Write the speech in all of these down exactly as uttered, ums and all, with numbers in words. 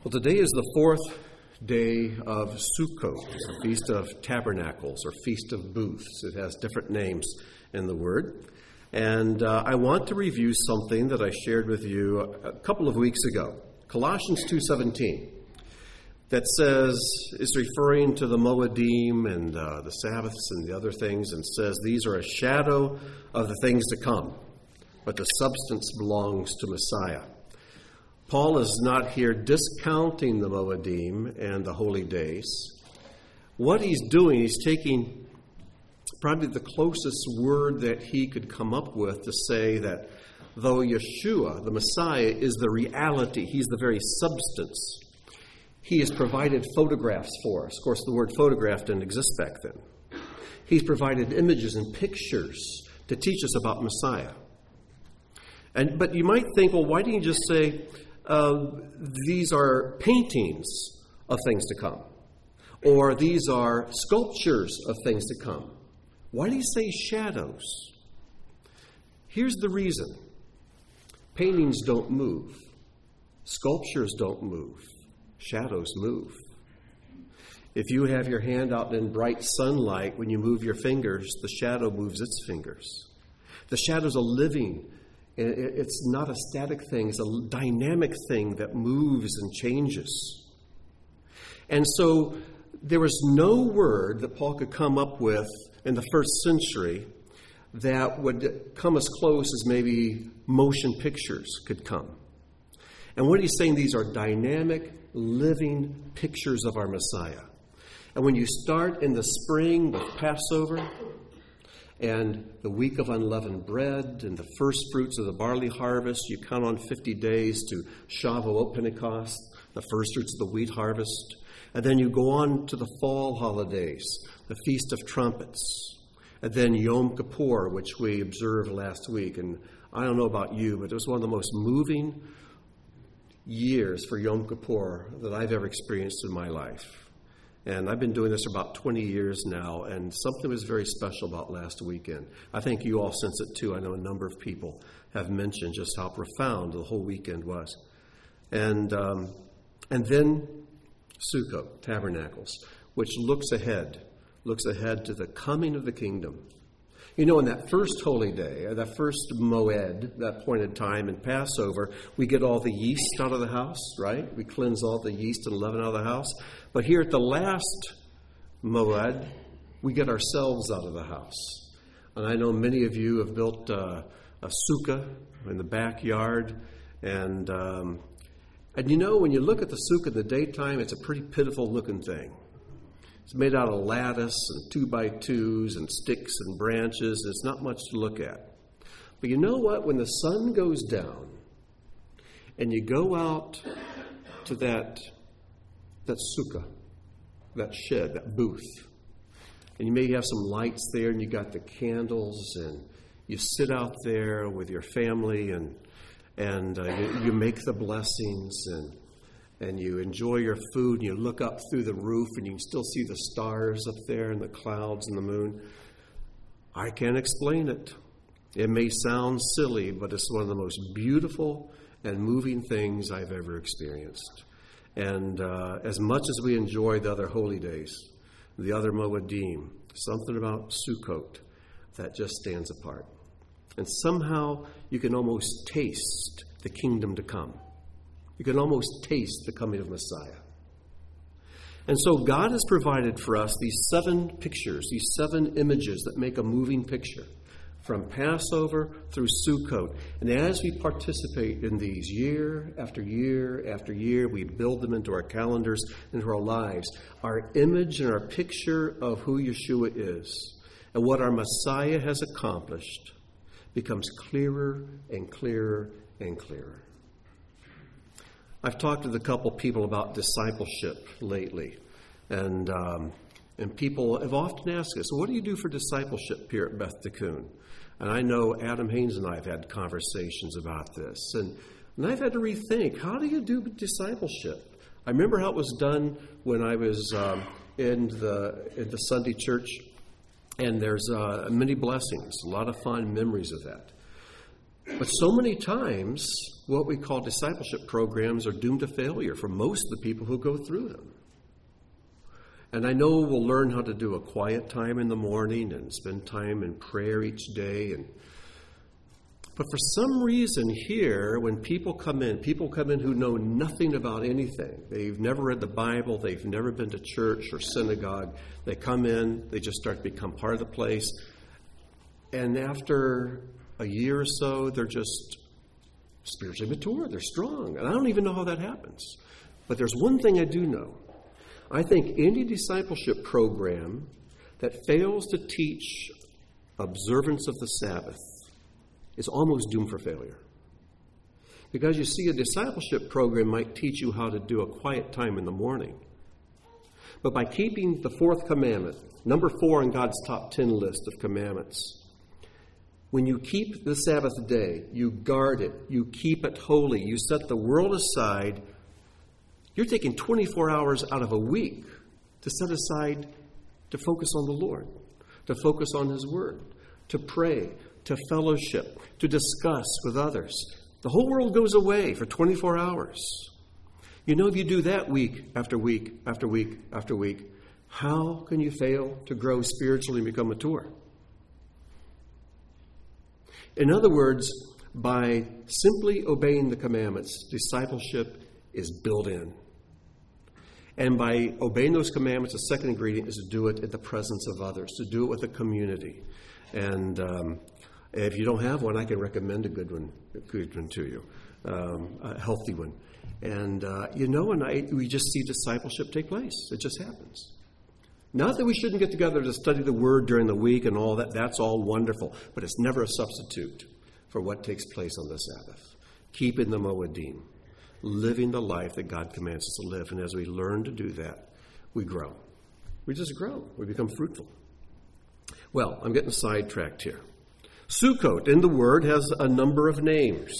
Well, today is the fourth day of Sukkot, the Feast of Tabernacles or Feast of Booths. It has different names in the word. And uh, I want to review something that I shared with you a couple of weeks ago. Colossians two seventeen, that says, is referring to the Moedim and uh, the Sabbaths and the other things, and says these are a shadow of the things to come, but the substance belongs to Messiah. Paul is not here discounting the Moedim and the holy days. What he's doing, he's taking probably the closest word that he could come up with to say that though Yeshua, the Messiah, is the reality, he's the very substance, he has provided photographs for us. Of course, the word photograph didn't exist back then. He's provided images and pictures to teach us about Messiah. And but you might think, well, why didn't you just say, uh, these are paintings of things to come? Or these are sculptures of things to come? Why do you say shadows? Here's the reason. Paintings don't move. Sculptures don't move. Shadows move. If you have your hand out in bright sunlight, when you move your fingers, the shadow moves its fingers. The shadow's a living. It's not a static thing. It's a dynamic thing that moves and changes. And so there was no word that Paul could come up with in the first century that would come as close as maybe motion pictures could come. And what he's saying, these are dynamic, living pictures of our Messiah. And when you start in the spring with Passover and the week of unleavened bread and the first fruits of the barley harvest, you count on fifty days to Shavuot, Pentecost, the first fruits of the wheat harvest. And then you go on to the fall holidays, the Feast of Trumpets, and then Yom Kippur, which we observed last week. And I don't know about you, but it was one of the most moving years for Yom Kippur that I've ever experienced in my life. And I've been doing this for about twenty years now, and something was very special about last weekend. I think you all sense it too. I know a number of people have mentioned just how profound the whole weekend was. And um, and then Sukkot, Tabernacles, which looks ahead, looks ahead to the coming of the kingdom. You know, in that first holy day, that first moed, that appointed time in Passover, we get all the yeast out of the house, right? We cleanse all the yeast and leaven out of the house. But here at the last moed, we get ourselves out of the house. And I know many of you have built uh, a sukkah in the backyard. And, um, and you know, when you look at the sukkah in the daytime, it's a pretty pitiful looking thing. It's made out of lattice and two-by-twos and sticks and branches. It's not much to look at. But you know what? When the sun goes down and you go out to that, that sukkah, that shed, that booth, and you may have some lights there and you got the candles and you sit out there with your family and, and uh, you, you make the blessings and and you enjoy your food, and you look up through the roof, and you can still see the stars up there, and the clouds, and the moon. I can't explain it. It may sound silly, but it's one of the most beautiful and moving things I've ever experienced. And uh, as much as we enjoy the other holy days, the other Moedim, something about Sukkot that just stands apart. And somehow you can almost taste the kingdom to come. You can almost taste the coming of Messiah. And so God has provided for us these seven pictures, these seven images that make a moving picture from Passover through Sukkot. And as we participate in these year after year after year, we build them into our calendars, into our lives. Our image and our picture of who Yeshua is and what our Messiah has accomplished becomes clearer and clearer and clearer. I've talked with a couple people about discipleship lately, and um, and people have often asked us, what do you do for discipleship here at Beth Tikkun? And I know Adam Haynes and I have had conversations about this, and, and I've had to rethink, how do you do discipleship? I remember how it was done when I was um, in the in the Sunday church, and there's uh, many blessings, a lot of fond memories of that. But so many times what we call discipleship programs are doomed to failure for most of the people who go through them. And I know we'll learn how to do a quiet time in the morning and spend time in prayer each day. And But for some reason here, when people come in, people come in who know nothing about anything. They've never read the Bible. They've never been to church or synagogue. They come in. They just start to become part of the place. And after a year or so, they're just spiritually mature. They're strong. And I don't even know how that happens. But there's one thing I do know. I think any discipleship program that fails to teach observance of the Sabbath is almost doomed for failure. Because you see, a discipleship program might teach you how to do a quiet time in the morning. But by keeping the fourth commandment, number four on God's top ten list of commandments, when you keep the Sabbath day, you guard it, you keep it holy, you set the world aside, you're taking twenty-four hours out of a week to set aside to focus on the Lord, to focus on His Word, to pray, to fellowship, to discuss with others. The whole world goes away for twenty-four hours. You know, if you do that week after week after week after week, how can you fail to grow spiritually and become mature? In other words, by simply obeying the commandments, discipleship is built in. And by obeying those commandments, the second ingredient is to do it in the presence of others, to do it with a community. And um, if you don't have one, I can recommend a good one, a good one to you, um, a healthy one. And, uh, you know, and I, we just see discipleship take place. It just happens. Not that we shouldn't get together to study the Word during the week and all that. That's all wonderful. But it's never a substitute for what takes place on the Sabbath. Keeping the Moedim. Living the life that God commands us to live. And as we learn to do that, we grow. We just grow. We become fruitful. Well, I'm getting sidetracked here. Sukkot in the Word has a number of names.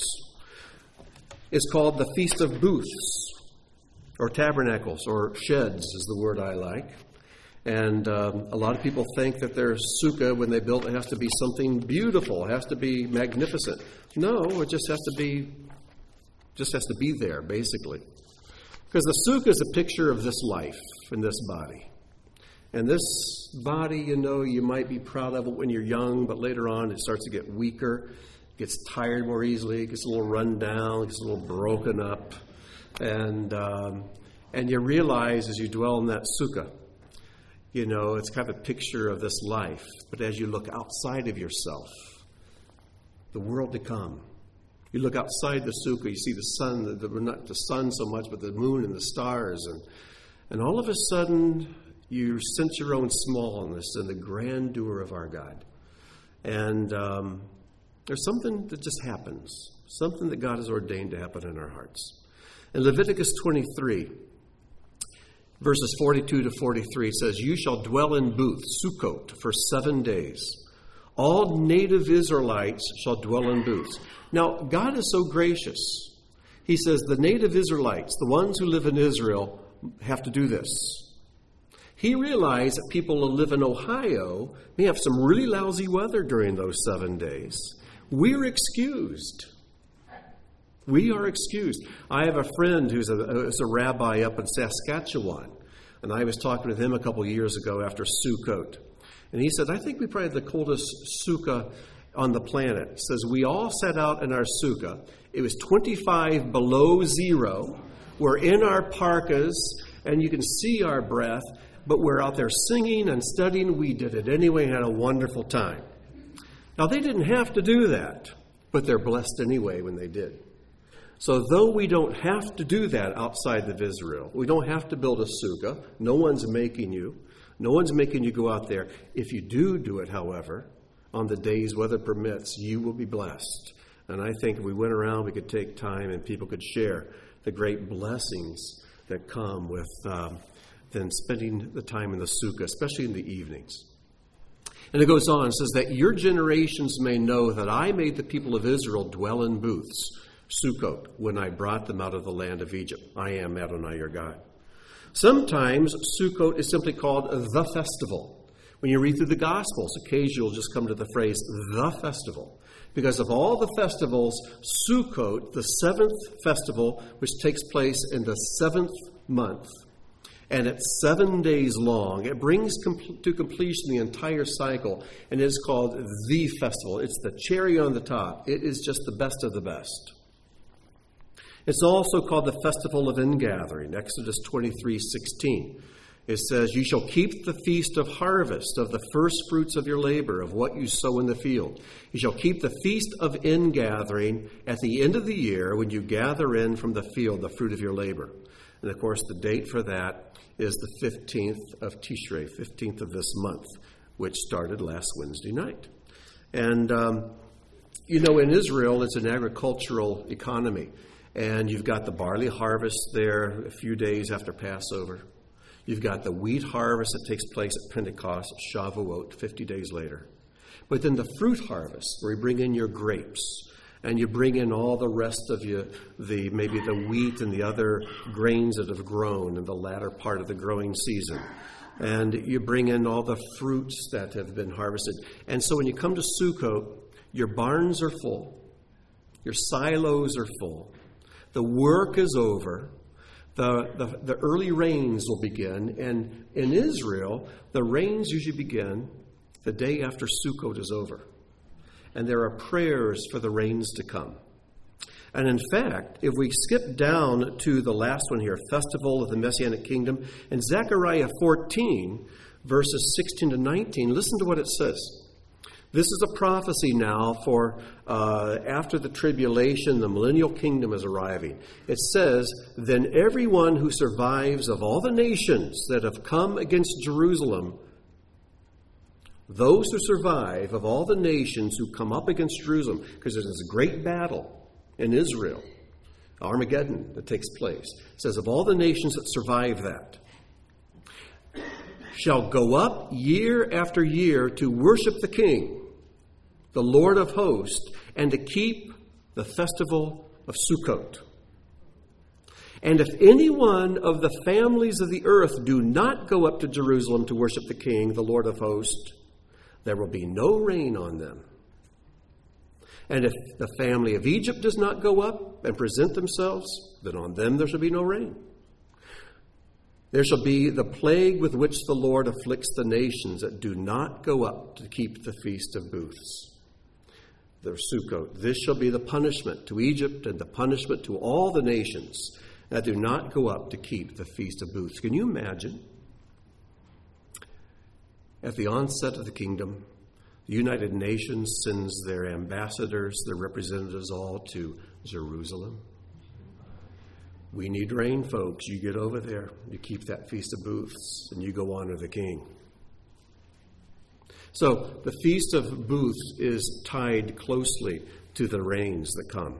It's called the Feast of Booths, or Tabernacles, or Sheds is the word I like. And um, a lot of people think that their sukkah, when they build it, has to be something beautiful. It has to be magnificent. No, it just has to be, just has to be there, basically. Because the sukkah is a picture of this life and this body. And this body, you know, you might be proud of it when you're young, but later on it starts to get weaker, gets tired more easily, gets a little run down, gets a little broken up. And um, and you realize as you dwell in that sukkah, you know, it's kind of a picture of this life. But as you look outside of yourself, the world to come, you look outside the sukkah, you see the sun, the, the, not the sun so much, but the moon and the stars. And, and all of a sudden, you sense your own smallness and the grandeur of our God. And um, there's something that just happens, something that God has ordained to happen in our hearts. In Leviticus twenty-three, verses forty-two to forty-three, it says, "You shall dwell in booths, Sukkot, for seven days. All native Israelites shall dwell in booths." Now, God is so gracious. He says the native Israelites, the ones who live in Israel, have to do this. He realized that people who live in Ohio may have some really lousy weather during those seven days. We're excused. We are excused. I have a friend who's a, who's a rabbi up in Saskatchewan, and I was talking with him a couple of years ago after Sukkot. And he said, I think we probably had the coldest sukkah on the planet. He says, we all sat out in our sukkah. It was twenty-five below zero. We're in our parkas, and you can see our breath, but we're out there singing and studying. We did it anyway and had a wonderful time. Now, they didn't have to do that, but they're blessed anyway when they did. So though we don't have to do that outside of Israel, we don't have to build a sukkah. No one's making you. No one's making you go out there. If you do do it, however, on the days weather permits, you will be blessed. And I think if we went around, we could take time and people could share the great blessings that come with um, then spending the time in the sukkah, especially in the evenings. And it goes on, it says that your generations may know that I made the people of Israel dwell in booths, Sukkot, when I brought them out of the land of Egypt. I am Adonai your God. Sometimes Sukkot is simply called the festival. When you read through the Gospels, occasionally you'll just come to the phrase, the festival. Because of all the festivals, Sukkot, the seventh festival, which takes place in the seventh month, and it's seven days long, it brings com- to completion the entire cycle, and it is called the festival. It's the cherry on the top. It is just the best of the best. It's also called the Festival of Ingathering, Exodus twenty-three sixteen. It says, "You shall keep the feast of harvest, of the first fruits of your labor, of what you sow in the field. You shall keep the feast of ingathering at the end of the year, when you gather in from the field the fruit of your labor." And of course, the date for that is the fifteenth of Tishrei, fifteenth of this month, which started last Wednesday night. And, um, you know, in Israel, it's an agricultural economy. And you've got the barley harvest there a few days after Passover. You've got the wheat harvest that takes place at Pentecost, Shavuot, fifty days later. But then the fruit harvest, where you bring in your grapes, and you bring in all the rest of you, the maybe the wheat and the other grains that have grown in the latter part of the growing season. And you bring in all the fruits that have been harvested. And so when you come to Sukkot, your barns are full. Your silos are full. The work is over. The, the, the early rains will begin, and in Israel, the rains usually begin the day after Sukkot is over. And there are prayers for the rains to come. And in fact, if we skip down to the last one here, Festival of the Messianic Kingdom, in Zechariah fourteen, verses sixteen to nineteen, listen to what it says. This is a prophecy now for uh, after the tribulation, the millennial kingdom is arriving. It says, "Then everyone who survives of all the nations that have come against Jerusalem, those who survive of all the nations who come up against Jerusalem," because there's this great battle in Israel, Armageddon, that takes place. It says, "Of all the nations that survive that, shall go up year after year to worship the King, the Lord of hosts, and to keep the festival of Sukkot. And if any one of the families of the earth do not go up to Jerusalem to worship the King, the Lord of hosts, there will be no rain on them. And if the family of Egypt does not go up and present themselves, then on them there shall be no rain. There shall be the plague with which the Lord afflicts the nations that do not go up to keep the Feast of Booths." The Sukkot. "This shall be the punishment to Egypt and the punishment to all the nations that do not go up to keep the Feast of Booths." Can you imagine? At the onset of the kingdom, the United Nations sends their ambassadors, their representatives all to Jerusalem. "We need rain, folks. You get over there. You keep that Feast of Booths, and you go honor the King." So the Feast of Booths is tied closely to the rains that come.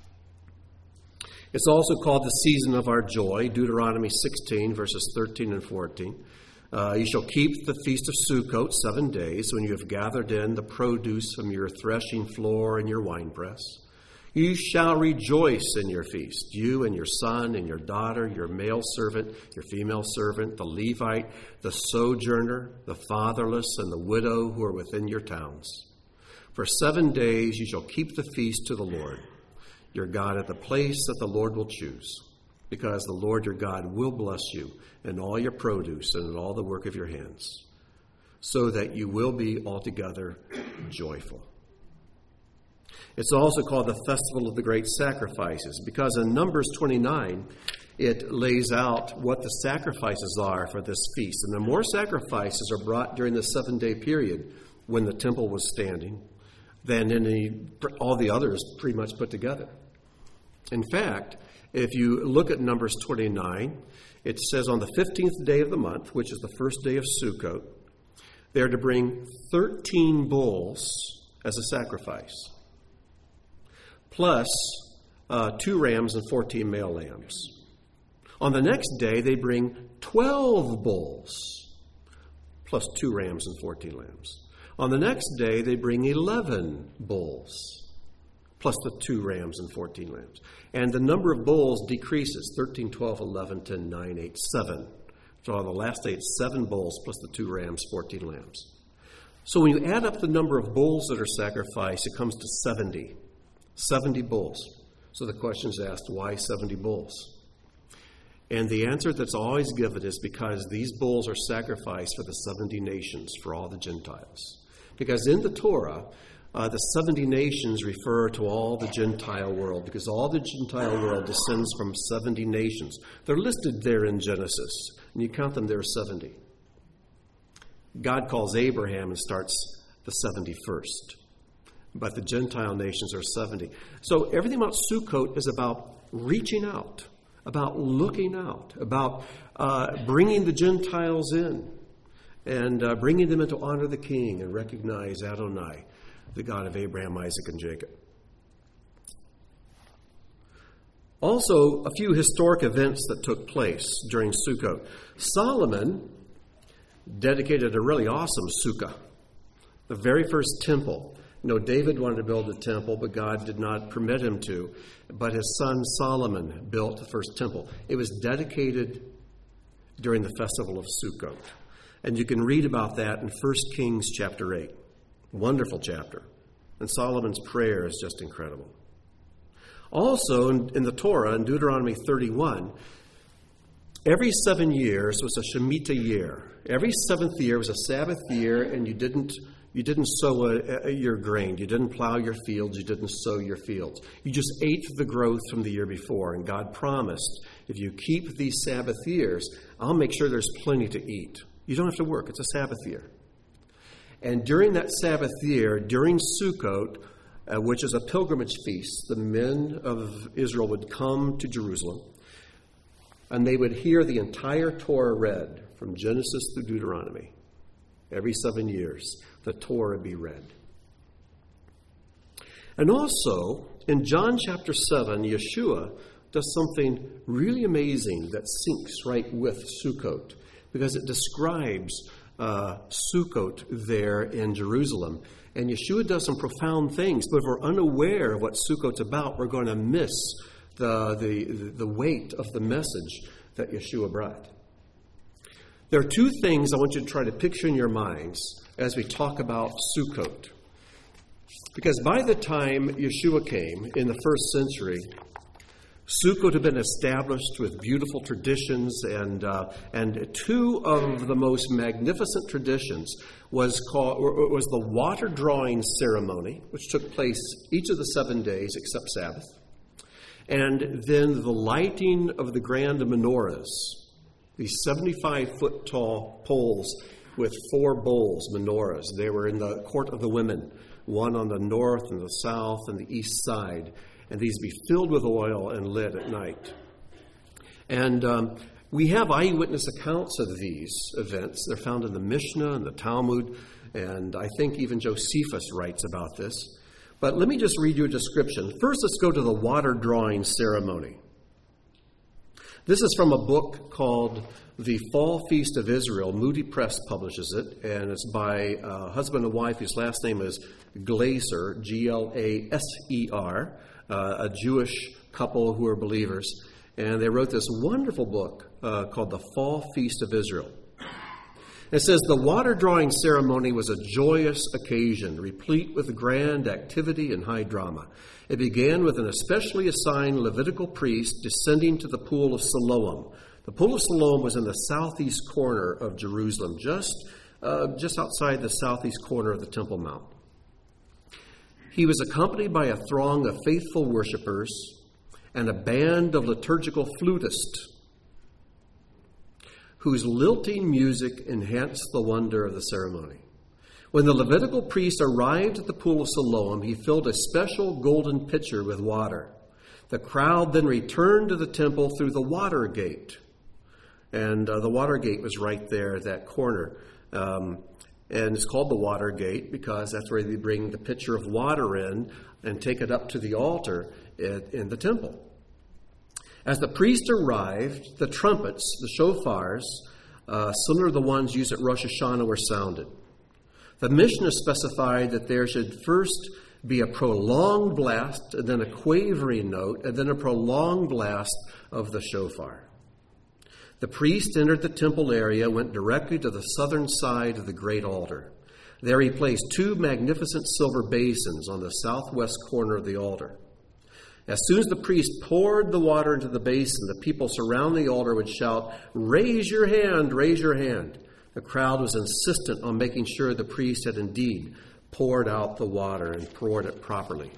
It's also called the season of our joy, Deuteronomy sixteen, verses thirteen and fourteen. Uh, "you shall keep the Feast of Sukkot seven days, when you have gathered in the produce from your threshing floor and your winepress. You shall rejoice in your feast, you and your son and your daughter, your male servant, your female servant, the Levite, the sojourner, the fatherless, and the widow who are within your towns. For seven days you shall keep the feast to the Lord your God at the place that the Lord will choose, because the Lord your God will bless you in all your produce and in all the work of your hands, so that you will be altogether joyful." It's also called the Festival of the Great Sacrifices, because in Numbers twenty-nine, it lays out what the sacrifices are for this feast. And the more sacrifices are brought during the seven-day period when the temple was standing than any, all the others pretty much put together. In fact, if you look at Numbers twenty-nine, it says on the fifteenth day of the month, which is the first day of Sukkot, they're to bring thirteen bulls as a sacrifice, plus uh, two rams and fourteen male lambs. On the next day, they bring twelve bulls, plus two rams and fourteen lambs. On the next day, they bring eleven bulls, plus the two rams and fourteen lambs. And the number of bulls decreases, thirteen, twelve, eleven, ten, nine, eight, seven. So on the last day, it's seven bulls plus the two rams, fourteen lambs. So when you add up the number of bulls that are sacrificed, it comes to seventy. seventy bulls. So the question is asked, why seventy bulls? And the answer that's always given is because these bulls are sacrificed for the seventy nations, for all the Gentiles. Because in the Torah, uh, the seventy nations refer to all the Gentile world, because all the Gentile world descends from seventy nations. They're listed there in Genesis, and you count them, there are seventy. God calls Abraham and starts the seventy-first. But the Gentile nations are seventy. So everything about Sukkot is about reaching out, about looking out, about uh, bringing the Gentiles in and uh, bringing them in to honor the King and recognize Adonai, the God of Abraham, Isaac, and Jacob. Also, a few historic events that took place during Sukkot. Solomon dedicated a really awesome sukkah, the very first temple. You know, David wanted to build a temple, but God did not permit him to. But his son Solomon built the first temple. It was dedicated during the festival of Sukkot. And you can read about that in First Kings chapter eight. Wonderful chapter. And Solomon's prayer is just incredible. Also, in, in the Torah, in Deuteronomy thirty-one, every seven years was a Shemitah year. Every seventh year was a Sabbath year, and you didn't you didn't sow a, a, your grain. You didn't plow your fields. You didn't sow your fields. You just ate the growth from the year before. And God promised, if you keep these Sabbath years, I'll make sure there's plenty to eat. You don't have to work. It's a Sabbath year. And during that Sabbath year, during Sukkot, uh, which is a pilgrimage feast, the men of Israel would come to Jerusalem, and they would hear the entire Torah read from Genesis through Deuteronomy. Every seven years, the Torah be read. And also, in John chapter seven, Yeshua does something really amazing that syncs right with Sukkot, because it describes uh, Sukkot there in Jerusalem. And Yeshua does some profound things, but if we're unaware of what Sukkot's about, we're going to miss the, the, the weight of the message that Yeshua brought. There are two things I want you to try to picture in your minds as we talk about Sukkot. Because by the time Yeshua came in the first century, Sukkot had been established with beautiful traditions, and uh, and two of the most magnificent traditions was called was the water drawing ceremony, which took place each of the seven days except Sabbath, and then the lighting of the grand menorahs, these seventy-five foot tall poles with four bowls, menorahs. They were in the court of the women, one on the north and the south and the east side. And these be filled with oil and lit at night. And um, we have eyewitness accounts of these events. They're found in the Mishnah and the Talmud, and I think even Josephus writes about this. But let me just read you a description. First, let's go to the water drawing ceremony. This is from a book called The Fall Feast of Israel. Moody Press publishes it, and it's by a husband and wife whose last name is Glaser, G L A S E R. Uh, a Jewish couple who are believers, and they wrote this wonderful book uh, called The Fall Feast of Israel. It says, the water drawing ceremony was a joyous occasion, replete with grand activity and high drama. It began with an especially assigned Levitical priest descending to the pool of Siloam. The pool of Siloam was in the southeast corner of Jerusalem, just, uh, just outside the southeast corner of the Temple Mount. He was accompanied by a throng of faithful worshipers and a band of liturgical flutists whose lilting music enhanced the wonder of the ceremony. When the Levitical priest arrived at the pool of Siloam, he filled a special golden pitcher with water. The crowd then returned to the temple through the water gate. And uh, the water gate was right there at that corner. Um, And it's called the water gate because that's where they bring the pitcher of water in and take it up to the altar in the temple. As the priest arrived, the trumpets, the shofars, uh, similar to the ones used at Rosh Hashanah, were sounded. The Mishnah specified that there should first be a prolonged blast, and then a quavering note, and then a prolonged blast of the shofar. The priest entered the temple area, went directly to the southern side of the great altar. There he placed two magnificent silver basins on the southwest corner of the altar. As soon as the priest poured the water into the basin, the people surrounding the altar would shout, "Raise your hand, raise your hand." The crowd was insistent on making sure the priest had indeed poured out the water and poured it properly.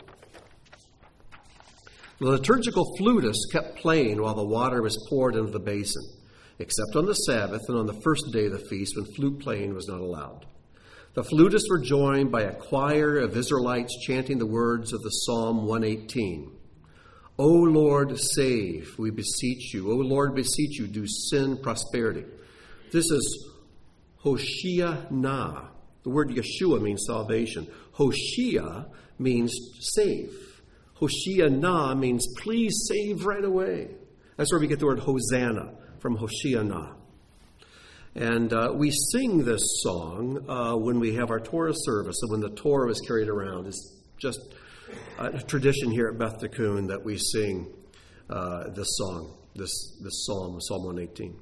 The liturgical flutist kept playing while the water was poured into the basin, except on the Sabbath and on the first day of the feast when flute playing was not allowed. The flutists were joined by a choir of Israelites chanting the words of the Psalm one eighteen. "O Lord, save, we beseech you. O Lord, beseech you, do send prosperity." This is Hoshiah. The word Yeshua means salvation. Hoshea means save. Hoshiah means please save right away. That's where we get the word Hosanna, from Hoshiah. And uh, we sing this song uh, when we have our Torah service and when the Torah is carried around. It's just a tradition here at Beth Tikkun that we sing uh, this song, this, this psalm, Psalm one eighteen.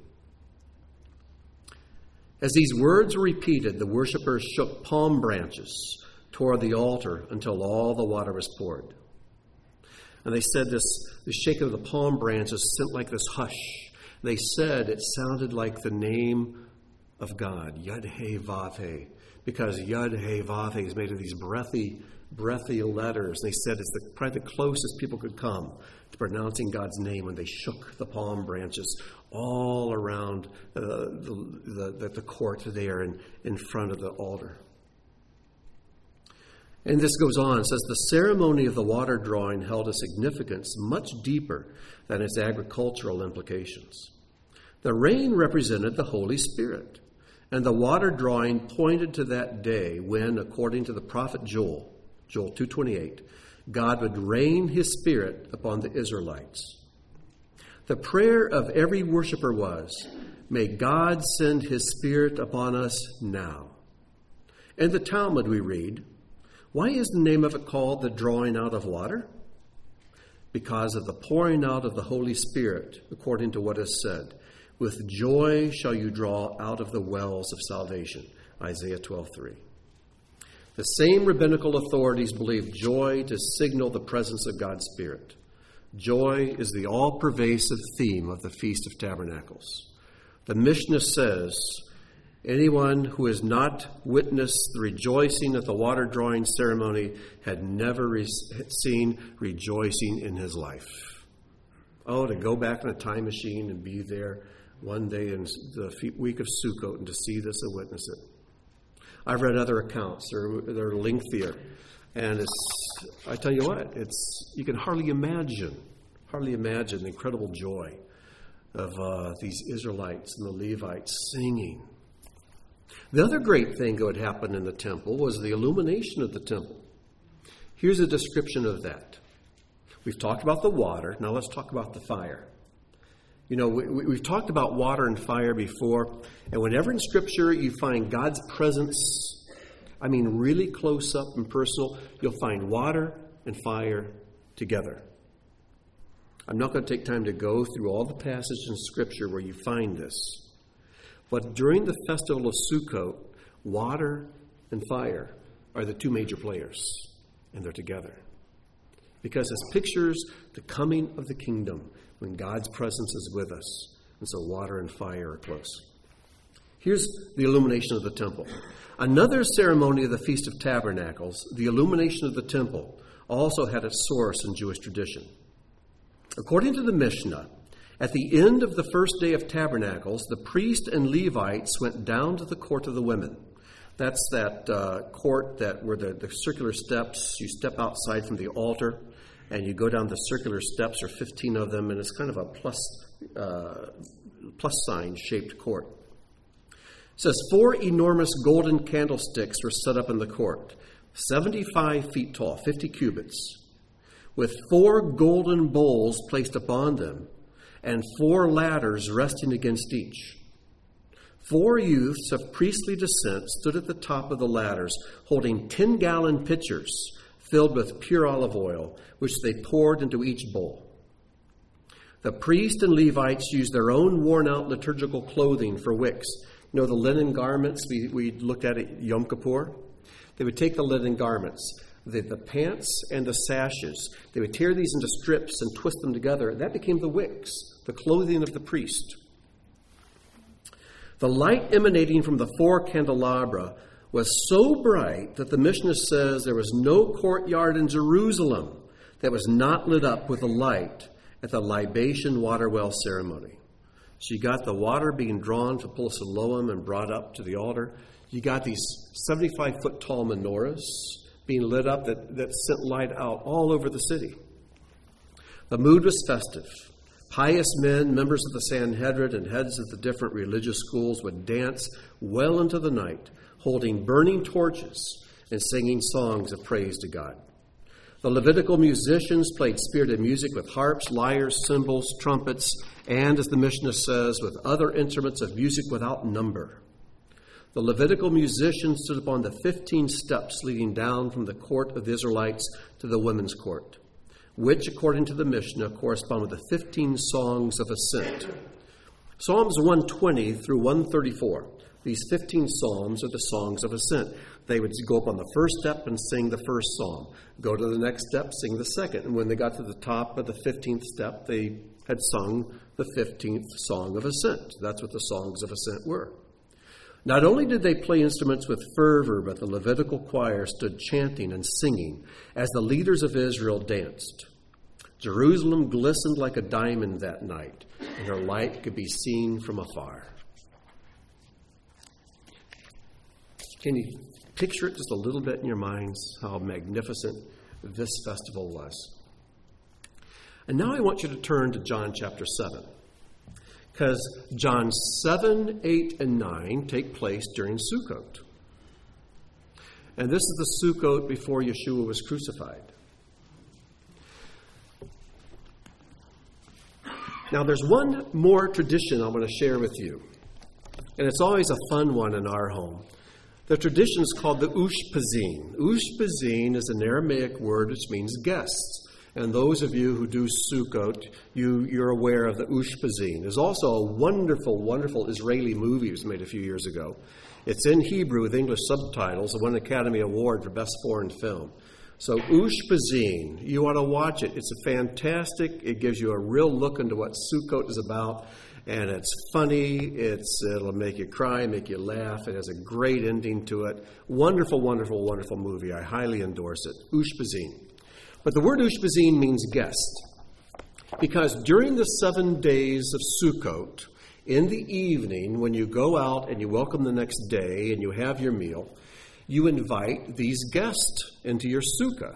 As these words were repeated, the worshipers shook palm branches toward the altar until all the water was poured. And they said this, the shaking of the palm branches sent like this hush. They said it sounded like the name of God, Yud-Heh-Vav-Heh, because Yud-Heh-Vav-Heh is made of these breathy, breathy letters. They said it's the, probably the closest people could come to pronouncing God's name when they shook the palm branches all around uh, the, the, the court there and in front of the altar. And this goes on. It says, the ceremony of the water drawing held a significance much deeper than its agricultural implications. The rain represented the Holy Spirit, and the water drawing pointed to that day when, according to the prophet Joel, Joel two twenty-eight, God would rain his Spirit upon the Israelites. The prayer of every worshiper was, may God send his Spirit upon us now. In the Talmud we read, why is the name of it called the drawing out of water? Because of the pouring out of the Holy Spirit, according to what is said. With joy shall you draw out of the wells of salvation. Isaiah twelve three. The same rabbinical authorities believe joy to signal the presence of God's Spirit. Joy is the all-pervasive theme of the Feast of Tabernacles. The Mishnah says, anyone who has not witnessed the rejoicing at the water drawing ceremony had never re- seen rejoicing in his life. Oh, to go back in a time machine and be there one day in the week of Sukkot and to see this and witness it. I've read other accounts. They're, they're lengthier. And it's, I tell you what, it's you can hardly imagine, hardly imagine the incredible joy of uh, these Israelites and the Levites singing. The other great thing that would happen in the temple was the illumination of the temple. Here's a description of that. We've talked about the water. Now let's talk about the fire. You know, we, we've talked about water and fire before, and whenever in Scripture you find God's presence, I mean really close up and personal, you'll find water and fire together. I'm not going to take time to go through all the passages in Scripture where you find this. But during the festival of Sukkot, water and fire are the two major players, and they're together. Because it's pictures the coming of the kingdom when God's presence is with us. And so water and fire are close. Here's the illumination of the temple. Another ceremony of the Feast of Tabernacles, the illumination of the temple, also had its source in Jewish tradition. According to the Mishnah, at the end of the first day of Tabernacles, the priest and Levites went down to the court of the women. That's that uh, court that where the, the circular steps, you step outside from the altar, and you go down the circular steps, there are fifteen of them, and it's kind of a plus, uh, plus sign shaped court. It says, four enormous golden candlesticks were set up in the court, seventy-five feet tall, fifty cubits, with four golden bowls placed upon them, and four ladders resting against each. Four youths of priestly descent stood at the top of the ladders, holding ten-gallon pitchers filled with pure olive oil, which they poured into each bowl. The priest and Levites used their own worn-out liturgical clothing for wicks. You know, the linen garments we, we looked at at Yom Kippur? They would take the linen garments, the, the pants and the sashes. They would tear these into strips and twist them together. That became the wicks, the clothing of the priest. The light emanating from the four candelabra was so bright that the Mishnah says there was no courtyard in Jerusalem that was not lit up with a light at the libation water well ceremony. So you got the water being drawn from Pul Siloam and brought up to the altar. You got these seventy-five foot tall menorahs being lit up that, that sent light out all over the city. The mood was festive. Pious men, members of the Sanhedrin, and heads of the different religious schools would dance well into the night, holding burning torches and singing songs of praise to God. The Levitical musicians played spirited music with harps, lyres, cymbals, trumpets, and, as the Mishnah says, with other instruments of music without number. The Levitical musicians stood upon the fifteen steps leading down from the court of the Israelites to the women's court, which, according to the Mishnah, correspond with the fifteen songs of ascent. Psalms one twenty through one thirty-four. These fifteen psalms are the songs of ascent. They would go up on the first step and sing the first psalm. Go to the next step, sing the second. And when they got to the top of the fifteenth step, they had sung the fifteenth song of ascent. That's what the songs of ascent were. Not only did they play instruments with fervor, but the Levitical choir stood chanting and singing as the leaders of Israel danced. Jerusalem glistened like a diamond that night, and her light could be seen from afar. Can you picture it just a little bit in your minds, how magnificent this festival was? And now I want you to turn to John chapter seven, because John seven, eight, and nine take place during Sukkot. And this is the Sukkot before Yeshua was crucified. Now there's one more tradition I want to share with you, and it's always a fun one in our home. The tradition is called the Ushpizin. Ushpizin is an Aramaic word which means guests. And those of you who do Sukkot, you, you're aware of the Ushpizin. There's also a wonderful, wonderful Israeli movie that was made a few years ago. It's in Hebrew with English subtitles. It won an Academy Award for Best Foreign Film. So Ushpizin, you ought to watch it. It's a fantastic. It gives you a real look into what Sukkot is about. And it's funny, it's, it'll make you cry, make you laugh. It has a great ending to it. Wonderful, wonderful, wonderful movie. I highly endorse it. Ushpizin. But the word Ushpizin means guest. Because during the seven days of Sukkot, in the evening, when you go out and you welcome the next day and you have your meal, you invite these guests into your sukkah.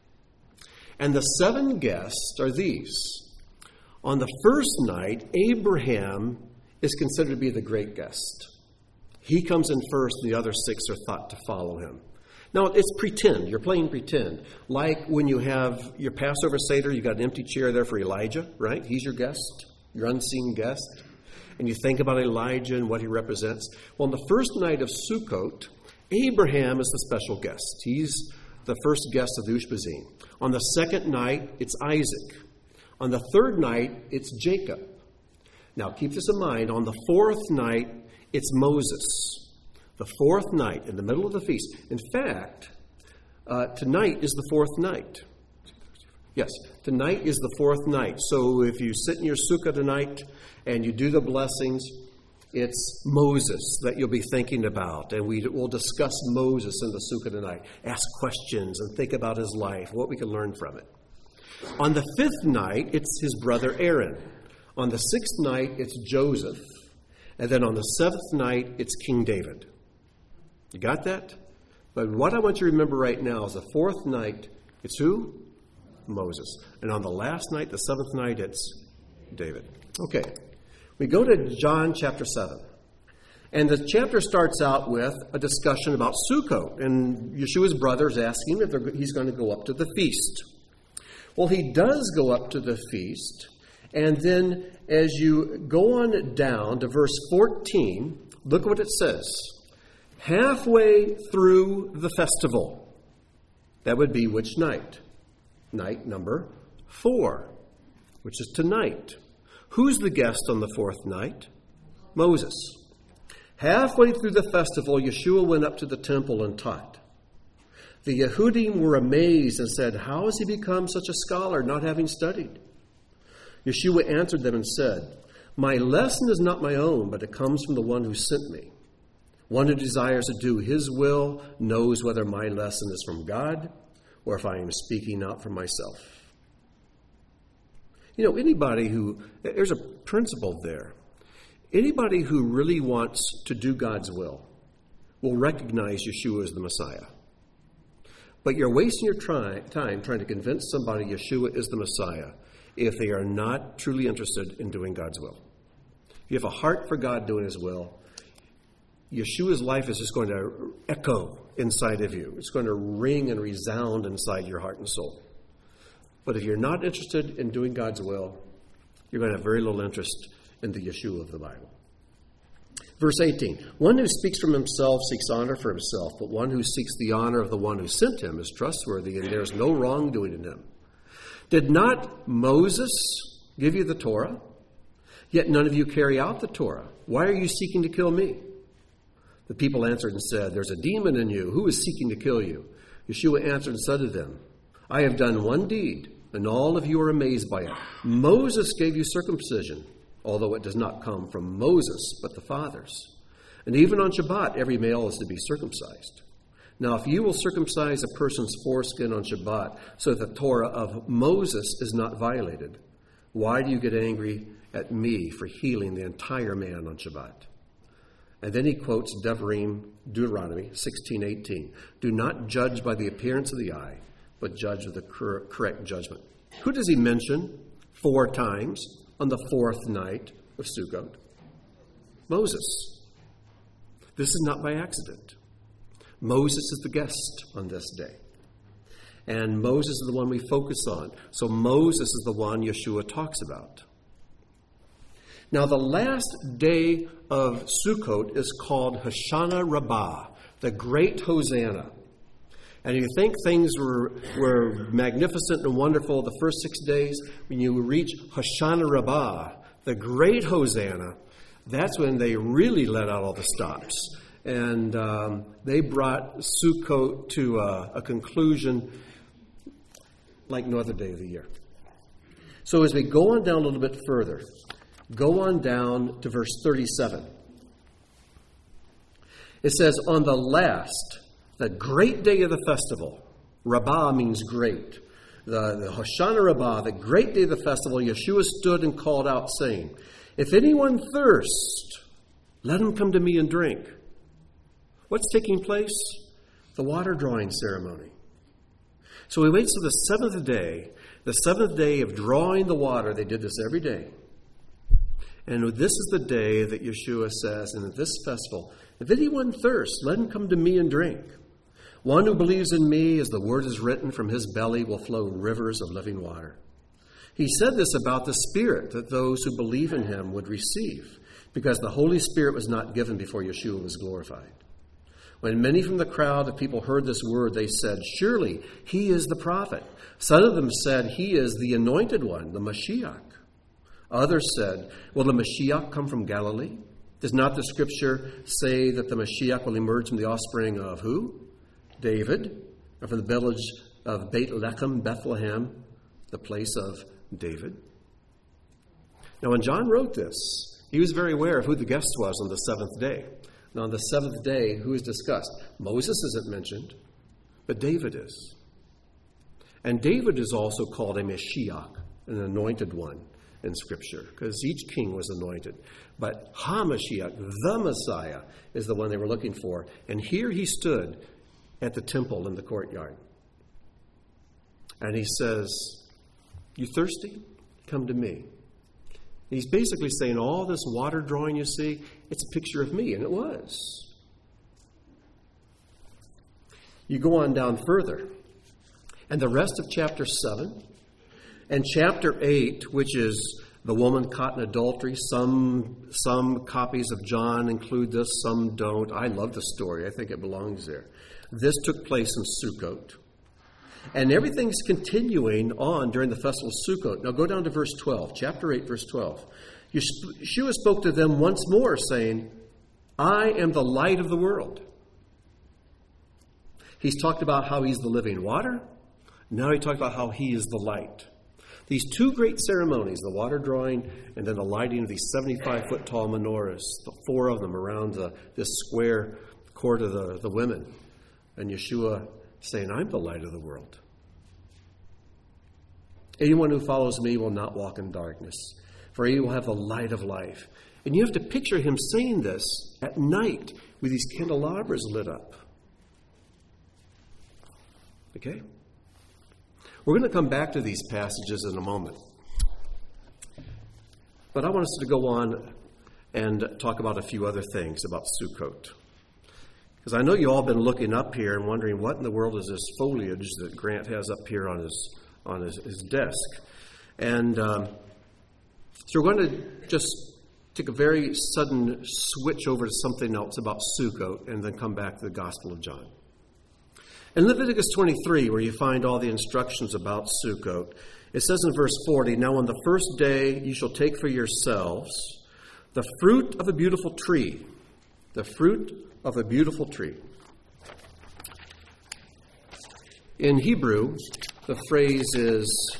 And the seven guests are these. On the first night, Abraham is considered to be the great guest. He comes in first, and the other six are thought to follow him. Now, it's pretend. You're playing pretend. Like when you have your Passover Seder, you got an empty chair there for Elijah, right? He's your guest, your unseen guest. And you think about Elijah and what he represents. Well, on the first night of Sukkot, Abraham is the special guest. He's the first guest of the Ushpizin. On the second night, it's Isaac. On the third night, it's Jacob. Now, keep this in mind. On the fourth night, it's Moses. The fourth night, in the middle of the feast. In fact, uh, tonight is the fourth night. Yes, tonight is the fourth night. So if you sit in your sukkah tonight and you do the blessings, it's Moses that you'll be thinking about. And we will discuss Moses in the sukkah tonight. Ask questions and think about his life, what we can learn from it. On the fifth night, it's his brother Aaron. On the sixth night, it's Joseph. And then on the seventh night, it's King David. You got that? But what I want you to remember right now is the fourth night, it's who? Moses. And on the last night, the seventh night, it's David. Okay. We go to John chapter seven. And the chapter starts out with a discussion about Sukkot. And Yeshua's brother is asking if he's going to go up to the feast. Well, he does go up to the feast. And then as you go on down to verse fourteen, look what it says. Halfway through the festival. That would be which night? Night number four, which is tonight. Who's the guest on the fourth night? Moses. Halfway through the festival, Yeshua went up to the temple and taught. The Yehudim were amazed and said, "How has he become such a scholar, not having studied?" Yeshua answered them and said, "My lesson is not my own, but it comes from the one who sent me. One who desires to do his will knows whether my lesson is from God or if I am speaking out for myself." You know, anybody who, there's a principle there. Anybody who really wants to do God's will will recognize Yeshua as the Messiah. But you're wasting your try, time trying to convince somebody Yeshua is the Messiah if they are not truly interested in doing God's will. If you have a heart for God doing his will, Yeshua's life is just going to echo inside of you. It's going to ring and resound inside your heart and soul. But if you're not interested in doing God's will, you're going to have very little interest in the Yeshua of the Bible. Verse eighteen, "One who speaks from himself seeks honor for himself, but one who seeks the honor of the one who sent him is trustworthy, and there is no wrongdoing in him. Did not Moses give you the Torah? Yet none of you carry out the Torah. Why are you seeking to kill me?" The people answered and said, "There's a demon in you. Who is seeking to kill you?" Yeshua answered and said to them, "I have done one deed, and all of you are amazed by it. Moses gave you circumcision, although it does not come from Moses, but the fathers. And even on Shabbat, every male is to be circumcised. Now, if you will circumcise a person's foreskin on Shabbat so that the Torah of Moses is not violated, why do you get angry at me for healing the entire man on Shabbat?" And then he quotes Devarim, Deuteronomy sixteen eighteen. "Do not judge by the appearance of the eye, but judge with the cor- correct judgment." Who does he mention four times on the fourth night of Sukkot? Moses. This is not by accident. Moses is the guest on this day. And Moses is the one we focus on. So Moses is the one Yeshua talks about. Now, the last day of Sukkot is called Hoshana Rabbah, the Great Hosanna. And you think things were, were magnificent and wonderful the first six days. When you reach Hoshana Rabbah, the Great Hosanna, that's when they really let out all the stops. And um, they brought Sukkot to a, a conclusion like no other day of the year. So as we go on down a little bit further, go on down to verse thirty-seven. It says, "On the last, the great day of the festival," Rabbah means great. The, the Hoshana Rabbah, the great day of the festival, Yeshua stood and called out, saying, "If anyone thirst, let him come to me and drink." What's taking place? The water drawing ceremony. So he waits till the seventh day, the seventh day of drawing the water. They did this every day. And this is the day that Yeshua says, in this festival, "If anyone thirsts, let him come to me and drink. One who believes in me, as the word is written, from his belly will flow rivers of living water." He said this about the Spirit that those who believe in him would receive, because the Holy Spirit was not given before Yeshua was glorified. When many from the crowd of people heard this word, they said, "Surely he is the prophet." Some of them said, "He is the anointed one, the Mashiach." Others said, "Will the Mashiach come from Galilee? Does not the scripture say that the Mashiach will emerge from the offspring of who? David, and from the village of Beit Lechem, Bethlehem, the place of David?" Now, when John wrote this, he was very aware of who the guest was on the seventh day. And on the seventh day, who is discussed? Moses isn't mentioned, but David is. And David is also called a Mashiach, an anointed one in Scripture, because each king was anointed. But HaMashiach, the Messiah, is the one they were looking for. And here he stood at the temple in the courtyard. And he says, "You thirsty? Come to me." He's basically saying all this water drawing you see, it's a picture of me, and it was. You go on down further, and the rest of chapter seven and chapter eight, which is the woman caught in adultery. Some, some copies of John include this, some don't. I love the story. I think it belongs there. This took place in Sukkot. And everything's continuing on during the festival of Sukkot. Now go down to verse twelve, chapter eight, verse twelve. Yeshua spoke to them once more, saying, "I am the light of the world. He's talked about how he's the living water. Now he talked about how he is the light. These two great ceremonies, the water drawing and then the lighting of these seventy-five foot tall menorahs, the four of them around the, this square court of the, the women. And Yeshua saying, I'm the light of the world. Anyone who follows me will not walk in darkness, for he will have the light of life. And you have to picture him saying this at night with these candelabras lit up. Okay? We're going to come back to these passages in a moment. But I want us to go on and talk about a few other things about Sukkot. Because I know you all been looking up here and wondering what in the world is this foliage that Grant has up here on his on his, his desk. And um, so we're going to just take a very sudden switch over to something else about Sukkot and then come back to the Gospel of John. In Leviticus twenty-three, where you find all the instructions about Sukkot, it says in verse forty, Now on the first day you shall take for yourselves the fruit of a beautiful tree, the fruit of a beautiful tree. In Hebrew, the phrase is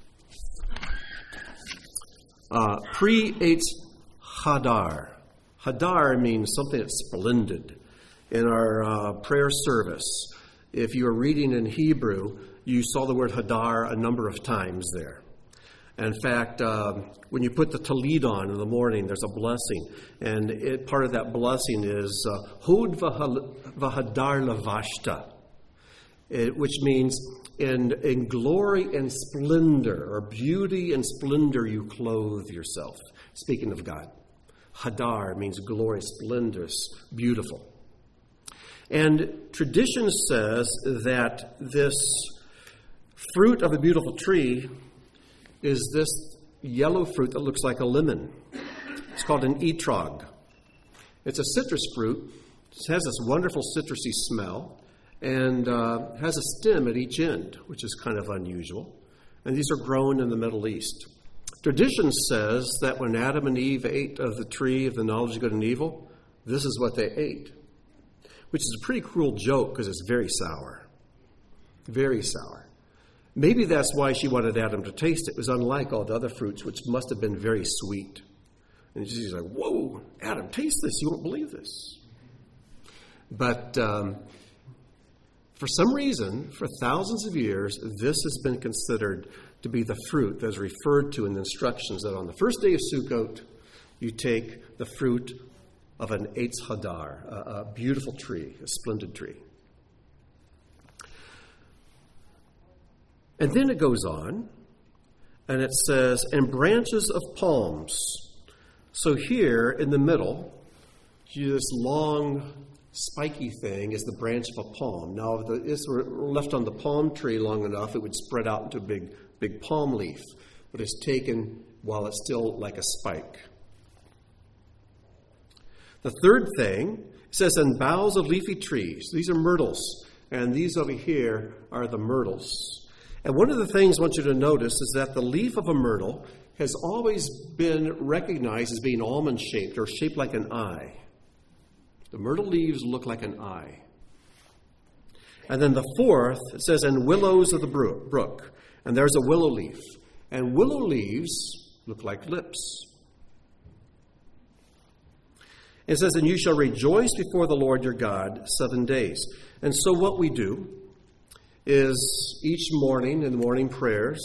uh, pre-eitz hadar. Hadar means something that's splendid. In our uh, prayer service, if you were reading in Hebrew, you saw the word hadar a number of times there. In fact, uh, when you put the tallit on in the morning, there's a blessing. And it, part of that blessing is uh, hod v'hadar lavashta, it, which means in, in glory and splendor, or beauty and splendor, you clothe yourself. Speaking of God. Hadar means glory, splendorous, beautiful. And tradition says that this fruit of a beautiful tree is this yellow fruit that looks like a lemon. It's called an etrog. It's a citrus fruit. It has this wonderful citrusy smell and uh, has a stem at each end, which is kind of unusual. And these are grown in the Middle East. Tradition says that when Adam and Eve ate of the tree of the knowledge of good and evil, this is what they ate. Which is a pretty cruel joke because it's very sour. Very sour. Maybe that's why she wanted Adam to taste it. It was unlike all the other fruits, which must have been very sweet. And she's like, whoa, Adam, taste this. You won't believe this. But um, for some reason, for thousands of years, this has been considered to be the fruit that is referred to in the instructions that on the first day of Sukkot, you take the fruit of an eitz hadar, a, a beautiful tree, a splendid tree. And then it goes on, and it says, and branches of palms. So here in the middle, this long, spiky thing is the branch of a palm. Now, if this were left on the palm tree long enough, it would spread out into a big, big palm leaf. But it's taken while it's still like a spike. The third thing says, and boughs of leafy trees. These are myrtles, and these over here are the myrtles. And one of the things I want you to notice is that the leaf of a myrtle has always been recognized as being almond-shaped or shaped like an eye. The myrtle leaves look like an eye. And then the fourth, it says, and willows of the brook. And there's a willow leaf. And willow leaves look like lips. It says, and you shall rejoice before the Lord your God seven days. And so what we do is each morning in the morning prayers,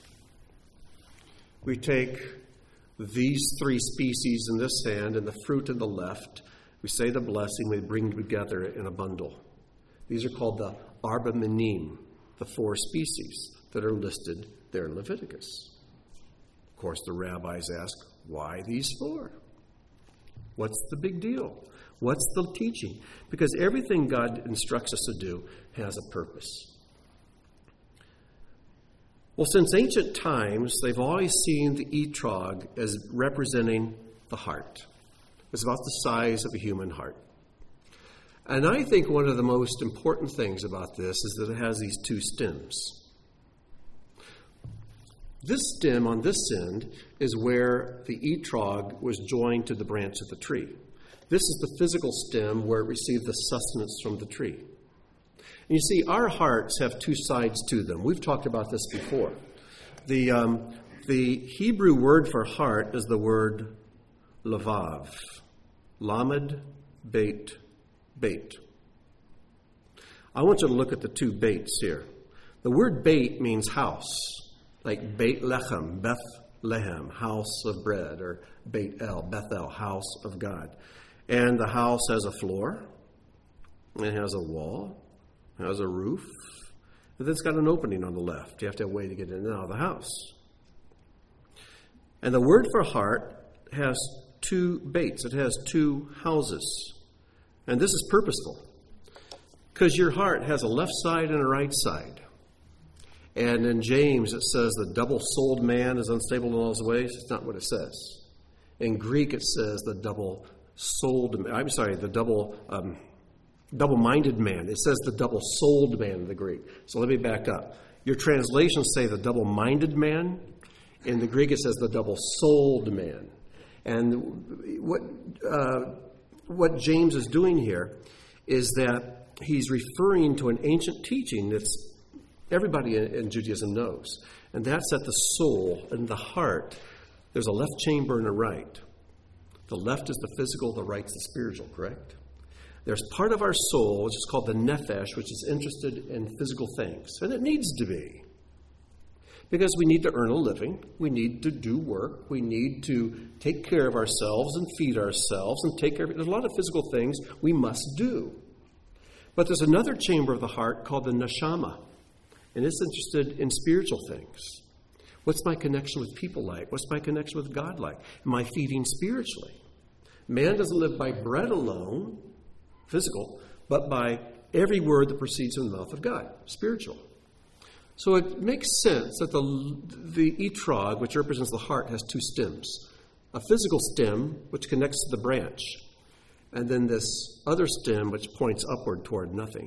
we take these three species in this hand and the fruit in the left. We say the blessing, we bring them together in a bundle. These are called the arba minim, the four species that are listed there in Leviticus. Of course, the rabbis ask, why these four? What's the big deal? What's the teaching? Because everything God instructs us to do has a purpose. Well, since ancient times, they've always seen the etrog as representing the heart. It's about the size of a human heart. And I think one of the most important things about this is that it has these two stems. This stem on this end is where the etrog was joined to the branch of the tree. This is the physical stem where it received the sustenance from the tree. And you see, our hearts have two sides to them. We've talked about this before. The, um, the Hebrew word for heart is the word lavav. Lamed, bait, bait. I want you to look at the two baits here. The word bait means house, like Beit Lechem, Bethlehem, house of bread, or Beit El, Bethel, house of God. And the house has a floor, it has a wall, it has a roof, and then it's got an opening on the left. You have to have a way to get in and out of the house. And the word for heart has two baits. It has two houses. And this is purposeful, because your heart has a left side and a right side. And in James, it says the double-souled man is unstable in all his ways. It's not what it says. In Greek, it says the double-souled, I'm sorry, the double, um, double-minded man. It says the double-souled man in the Greek. So let me back up. Your translations say the double-minded man. In the Greek, it says the double-souled man. And what uh, what James is doing here is that he's referring to an ancient teaching that's everybody in, in Judaism knows. And that's that the soul and the heart, there's a left chamber and a right. The left is the physical, the right is the spiritual, correct? There's part of our soul, which is called the nephesh, which is interested in physical things. And it needs to be. Because we need to earn a living. We need to do work. We need to take care of ourselves and feed ourselves and take care of... There's a lot of physical things we must do. But there's another chamber of the heart called the neshama. And it's interested in spiritual things. What's my connection with people like? What's my connection with God like? Am I feeding spiritually? Man doesn't live by bread alone, physical, but by every word that proceeds from the mouth of God, spiritual. So it makes sense that the, the etrog, which represents the heart, has two stems. A physical stem, which connects to the branch, and then this other stem, which points upward toward nothing.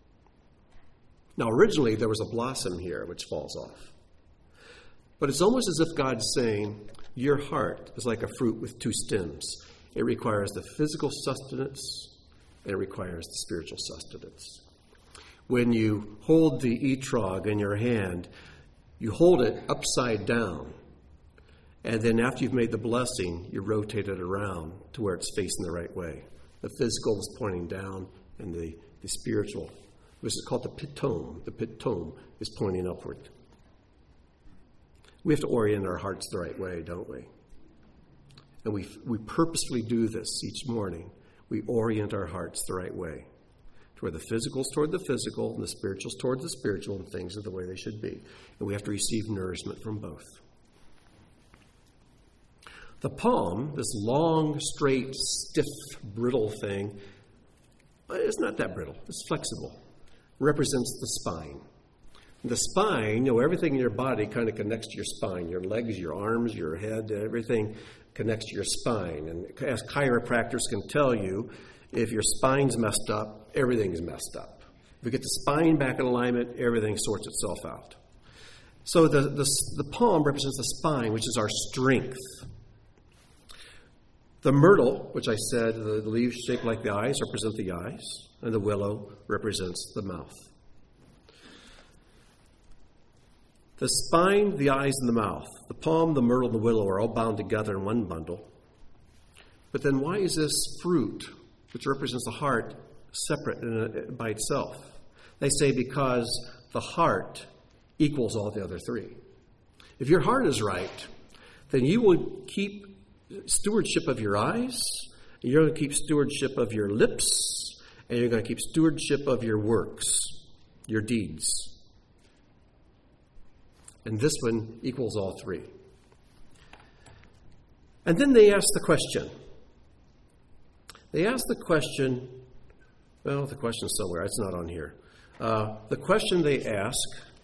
Now, originally, there was a blossom here, which falls off. But it's almost as if God's saying, your heart is like a fruit with two stems. It requires the physical sustenance, and it requires the spiritual sustenance. When you hold the etrog in your hand, you hold it upside down. And then after you've made the blessing, you rotate it around to where it's facing the right way. The physical is pointing down, and the, the spiritual, which is called the pitom, the pitom is pointing upward. We have to orient our hearts the right way, don't we? And we we purposefully do this each morning. We orient our hearts the right way, to where the physical's toward the physical and the spiritual's toward the spiritual, and things are the way they should be. And we have to receive nourishment from both. The palm, this long, straight, stiff, brittle thing, it's not that brittle. It's flexible. Represents the spine. The spine, you know, everything in your body kind of connects to your spine. Your legs, your arms, your head, everything connects to your spine. And as chiropractors can tell you, if your spine's messed up, everything's messed up. If you get the spine back in alignment, everything sorts itself out. So the, the, the palm represents the spine, which is our strength. The myrtle, which I said, the leaves shaped like the eyes, represent the eyes, and the willow represents the mouth. The spine, the eyes, and the mouth, the palm, the myrtle, and the willow are all bound together in one bundle. But then why is this fruit, which represents the heart, separate in a, by itself? They say because the heart equals all the other three. If your heart is right, then you will keep stewardship of your eyes, and you're going to keep stewardship of your lips, and you're going to keep stewardship of your works, your deeds. And this one equals all three. And then they ask the question. They ask the question, well, the question's somewhere. It's not on here. Uh, the question they ask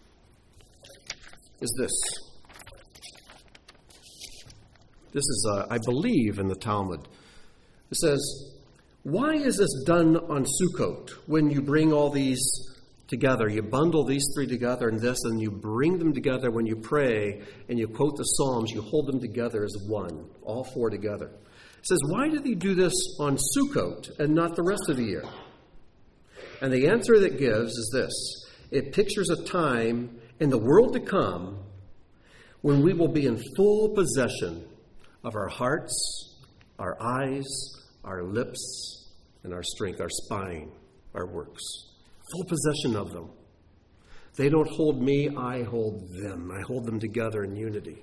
is this. This is, uh, I believe, in the Talmud. It says, why is this done on Sukkot when you bring all these together? You bundle these three together in this, and you bring them together when you pray, and you quote the Psalms. You hold them together as one, all four together. It says, why did he do this on Sukkot and not the rest of the year? And the answer that gives is this. It pictures a time in the world to come when we will be in full possession of our hearts, our eyes, our lips, and our strength, our spine, our works. Full possession of them. They don't hold me, I hold them. I hold them together in unity.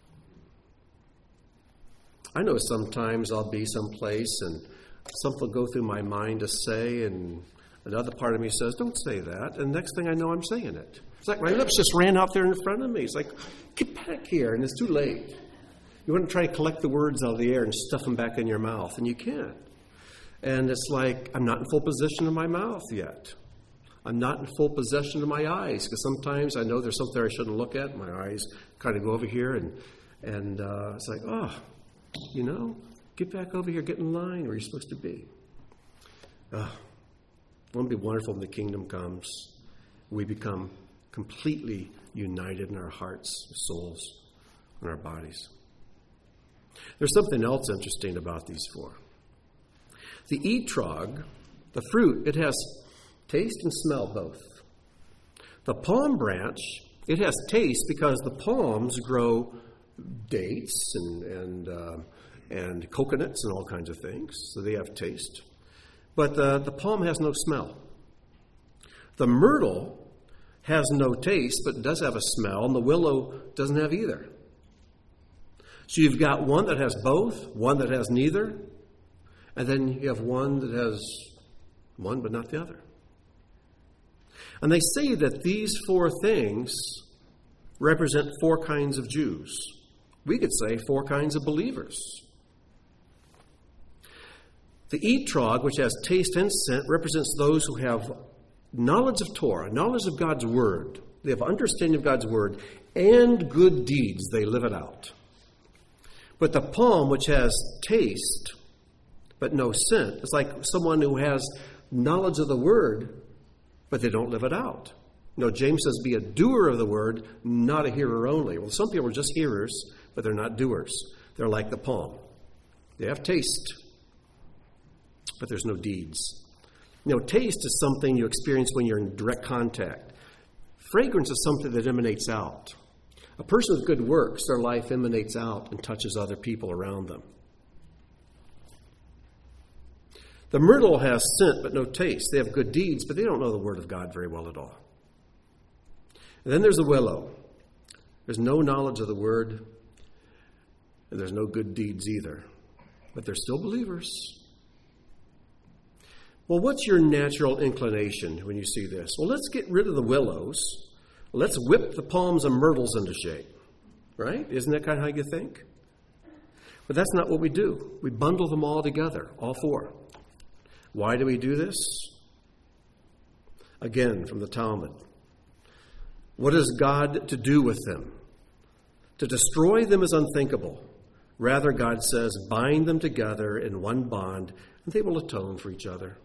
I know sometimes I'll be someplace and something will go through my mind to say, and another part of me says, don't say that. And next thing I know, I'm saying it. It's like my lips just ran out there in front of me. It's like, get back here, and it's too late. You want to try to collect the words out of the air and stuff them back in your mouth, and you can't. And it's like, I'm not in full possession of my mouth yet. I'm not in full possession of my eyes, because sometimes I know there's something I shouldn't look at. My eyes kind of go over here, and, and uh, it's like, oh, you know, get back over here, get in line where you're supposed to be. Uh, won't it be wonderful when the kingdom comes? We become completely united in our hearts, souls, and our bodies. There's something else interesting about these four. The etrog, the fruit, it has taste and smell both. The palm branch, it has taste because the palms grow dates and and uh, and coconuts and all kinds of things, so they have taste. But the, the palm has no smell. The myrtle has no taste, but does have a smell, and the willow doesn't have either. So you've got one that has both, one that has neither, and then you have one that has one but not the other. And they say that these four things represent four kinds of Jews. We could say four kinds of believers. The etrog, which has taste and scent, represents those who have knowledge of Torah, knowledge of God's word. They have understanding of God's word and good deeds. They live it out. But the palm, which has taste but no scent, is like someone who has knowledge of the word, but they don't live it out. You know, James says, be a doer of the word, not a hearer only. Well, some people are just hearers, but they're not doers. They're like the palm. They have taste, but there's no deeds. You know, taste is something you experience when you're in direct contact. Fragrance is something that emanates out. A person with good works, their life emanates out and touches other people around them. The myrtle has scent but no taste. They have good deeds, but they don't know the word of God very well at all. And then there's the willow. There's no knowledge of the word, and there's no good deeds either. But they're still believers. Well, what's your natural inclination when you see this? Well, let's get rid of the willows. Let's whip the palms and myrtles into shape. Right? Isn't that kind of how you think? But that's not what we do. We bundle them all together, all four. Why do we do this? Again, from the Talmud. What is God to do with them? To destroy them is unthinkable. Rather, God says, bind them together in one bond, and they will atone for each other.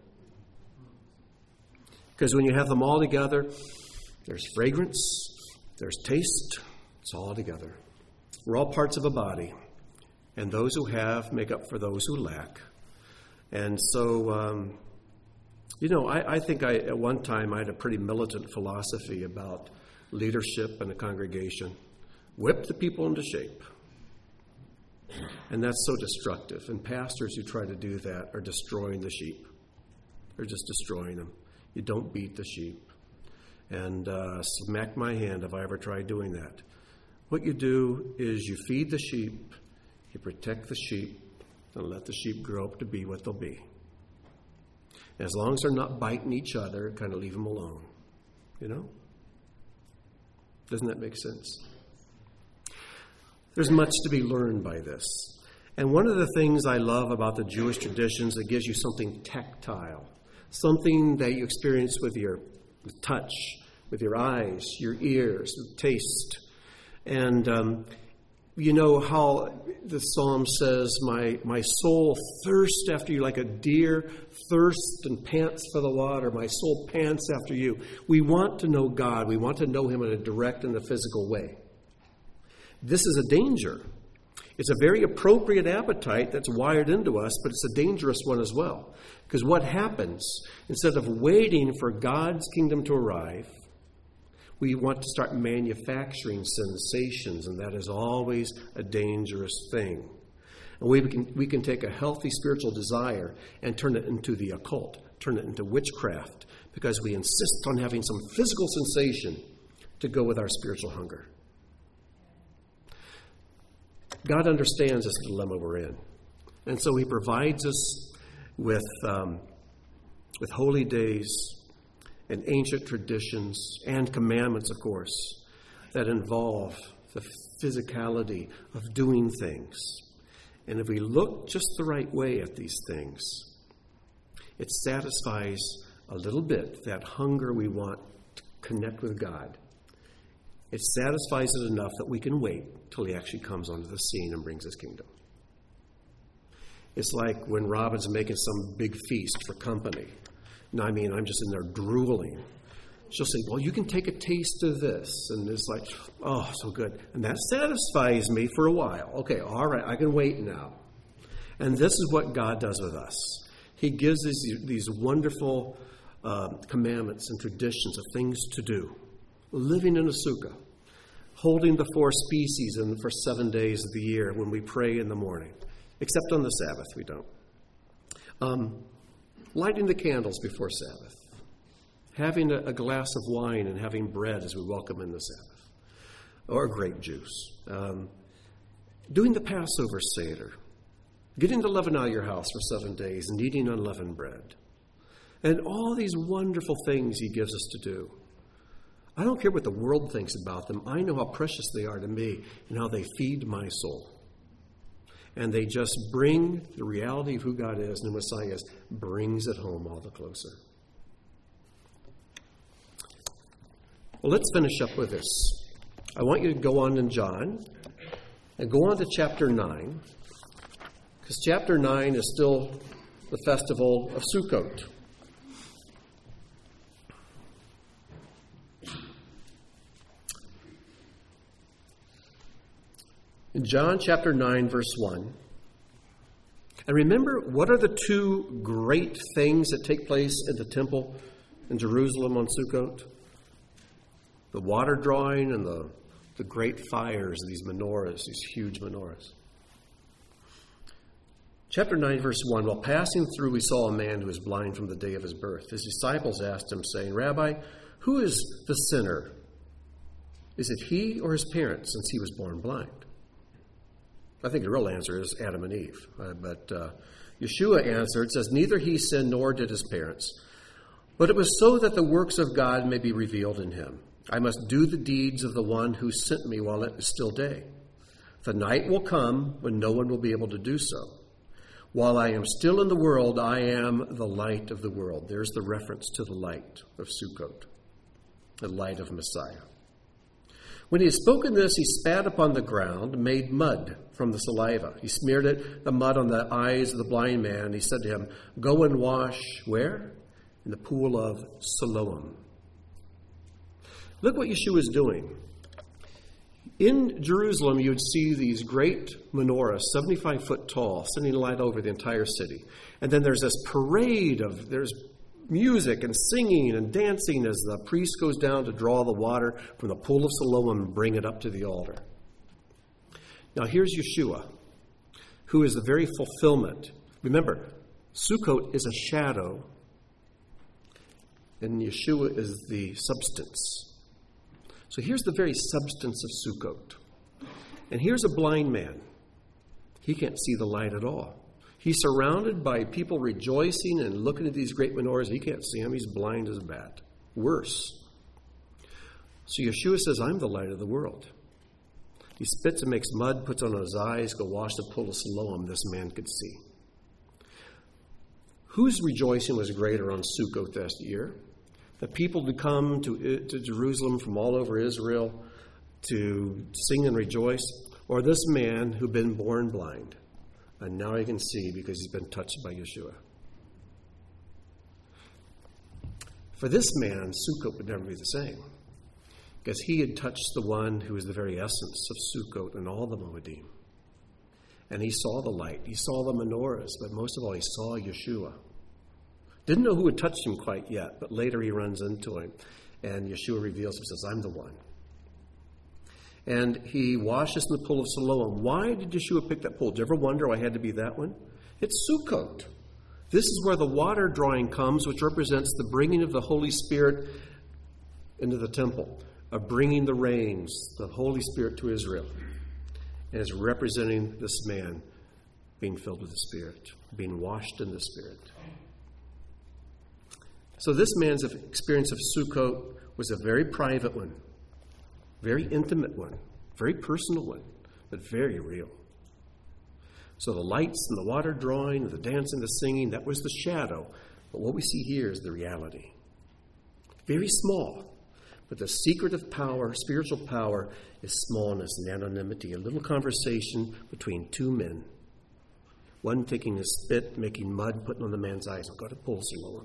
Because when you have them all together, there's fragrance, there's taste, it's all together. We're all parts of a body, and those who have make up for those who lack. And so, um, you know, I, I think I at one time I had a pretty militant philosophy about leadership in a congregation. Whip the people into shape. And that's so destructive. And pastors who try to do that are destroying the sheep. They're just destroying them. You don't beat the sheep. And uh, smack my hand if I ever tried doing that. What you do is you feed the sheep, you protect the sheep, and let the sheep grow up to be what they'll be. And as long as they're not biting each other, kind of leave them alone. You know? Doesn't that make sense? There's much to be learned by this. And one of the things I love about the Jewish traditions, it gives you something tactile, something that you experience with your touch, with your eyes, your ears, with taste. And um, you know how the psalm says, my, my soul thirsts after you like a deer thirsts and pants for the water. My soul pants after you. We want to know God. We want to know him in a direct and a physical way. This is a danger. It's a very appropriate appetite that's wired into us, but it's a dangerous one as well. Because what happens, instead of waiting for God's kingdom to arrive, we want to start manufacturing sensations, and that is always a dangerous thing. And we can, we can take a healthy spiritual desire and turn it into the occult, turn it into witchcraft, because we insist on having some physical sensation to go with our spiritual hunger. God understands this dilemma we're in. And so he provides us with, um, with holy days and ancient traditions and commandments, of course, that involve the physicality of doing things. And if we look just the right way at these things, it satisfies a little bit that hunger we want to connect with God. It satisfies it enough that we can wait till he actually comes onto the scene and brings his kingdom. It's like when Robin's making some big feast for company. And I mean, I'm just in there drooling. She'll say, well, you can take a taste of this. And it's like, oh, so good. And that satisfies me for a while. Okay, all right, I can wait now. And this is what God does with us. He gives us these, these wonderful uh, commandments and traditions of things to do. Living in a sukkah, holding the four species in for seven days of the year when we pray in the morning, except on the Sabbath we don't. Um, lighting the candles before Sabbath, having a, a glass of wine and having bread as we welcome in the Sabbath, or grape juice, um, doing the Passover Seder, getting to leaven out your house for seven days and eating unleavened bread, and all these wonderful things he gives us to do. I don't care what the world thinks about them. I know how precious they are to me and how they feed my soul. And they just bring the reality of who God is and who Messiah is, brings it home all the closer. Well, let's finish up with this. I want you to go on in John and go on to chapter nine, because chapter nine is still the festival of Sukkot. In John chapter nine, verse one, and remember, what are the two great things that take place in the temple in Jerusalem on Sukkot? The water drawing and the, the great fires, these menorahs, these huge menorahs. Chapter nine, verse one, while passing through, we saw a man who was blind from the day of his birth. His disciples asked him, saying, Rabbi, who is the sinner? Is it he or his parents, since he was born blind? I think the real answer is Adam and Eve. Uh, but uh, Yeshua answered, says, neither he sinned nor did his parents, but it was so that the works of God may be revealed in him. I must do the deeds of the one who sent me while it is still day. The night will come when no one will be able to do so. While I am still in the world, I am the light of the world. There's the reference to the light of Sukkot, the light of Messiah. When he had spoken this, he spat upon the ground, made mud from the saliva. He smeared it, the mud on the eyes of the blind man. He said to him, go and wash, where? In the pool of Siloam. Look what Yeshua is doing. In Jerusalem, you would see these great menorahs, seventy-five foot tall, sending light over the entire city. And then there's this parade of, there's music and singing and dancing as the priest goes down to draw the water from the pool of Siloam and bring it up to the altar. Now here's Yeshua, who is the very fulfillment. Remember, Sukkot is a shadow, and Yeshua is the substance. So here's the very substance of Sukkot. And here's a blind man. He can't see the light at all. He's surrounded by people rejoicing and looking at these great menorahs. He can't see them. He's blind as a bat. Worse. So Yeshua says, I'm the light of the world. He spits and makes mud, puts on his eyes, go wash the pool of Siloam. This man could see. Whose rejoicing was greater on Sukkot this year? The people who come to, to Jerusalem from all over Israel to sing and rejoice, or this man who'd been born blind? And now he can see because he's been touched by Yeshua. For this man, Sukkot would never be the same, because he had touched the one who is the very essence of Sukkot and all the Moedim. And he saw the light. He saw the menorahs, but most of all, he saw Yeshua. Didn't know who had touched him quite yet, but later he runs into him, and Yeshua reveals him, says, I'm the one. And he washes in the pool of Siloam. Why did Yeshua pick that pool? Did you ever wonder why it had to be that one? It's Sukkot. This is where the water drawing comes, which represents the bringing of the Holy Spirit into the temple, of bringing the rains, the Holy Spirit to Israel. And it's representing this man being filled with the Spirit, being washed in the Spirit. So this man's experience of Sukkot was a very private one, very intimate one, very personal one, but very real. So the lights and the water drawing, the dancing, the singing, that was the shadow. But what we see here is the reality. Very small. But the secret of power, spiritual power, is smallness and anonymity. A little conversation between two men. One taking a spit, making mud, putting on the man's eyes. I'll go to Pool Siloam.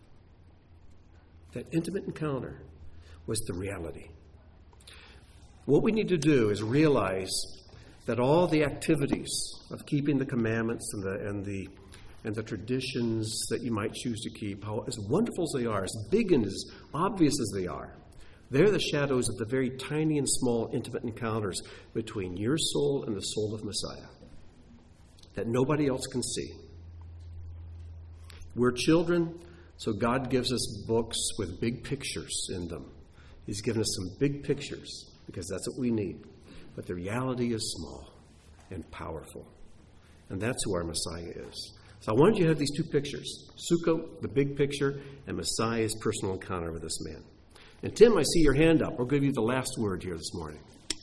That intimate encounter was the reality. What we need to do is realize that all the activities of keeping the commandments and the and the and the traditions that you might choose to keep, how as wonderful as they are, as big and as obvious as they are, they're the shadows of the very tiny and small intimate encounters between your soul and the soul of Messiah that nobody else can see. We're children, so God gives us books with big pictures in them. He's given us some big pictures because that's what we need. But the reality is small and powerful. And that's who our Messiah is. So I wanted you to have these two pictures. Sukkot, the big picture, and Messiah's personal encounter with this man. And Tim, I see your hand up. We'll give you the last word here this morning.